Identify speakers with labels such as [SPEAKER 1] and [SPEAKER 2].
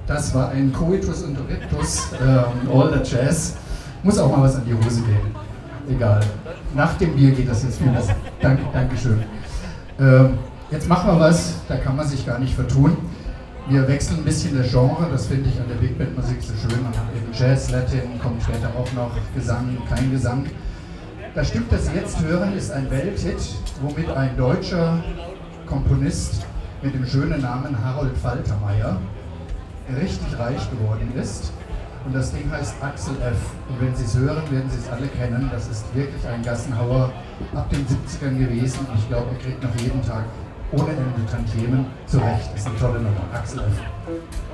[SPEAKER 1] Das war ein Coitus Interruptus, All the Jazz. Muss auch mal was an die Hose gehen. Egal. Nach dem Bier geht das jetzt viel besser. Dankeschön. Jetzt machen wir was, da kann man sich gar nicht vertun. Wir wechseln ein bisschen das Genre, das finde ich an der Big Band Musik so schön. Man hat eben Jazz, Latin, kommt später auch noch Gesang, kein Gesang. Das Stück, das Sie jetzt hören, ist ein Welthit, womit ein deutscher Komponist mit dem schönen Namen Harold Faltermeier richtig reich geworden ist. Und das Ding heißt Axel F. Und wenn Sie es hören, werden Sie es alle kennen. Das ist wirklich ein Gassenhauer ab den 70ern gewesen. Und ich glaube, er kriegt noch jeden Tag ohne Ende Tantiemen zurecht. Das ist eine tolle Nummer. Axel F.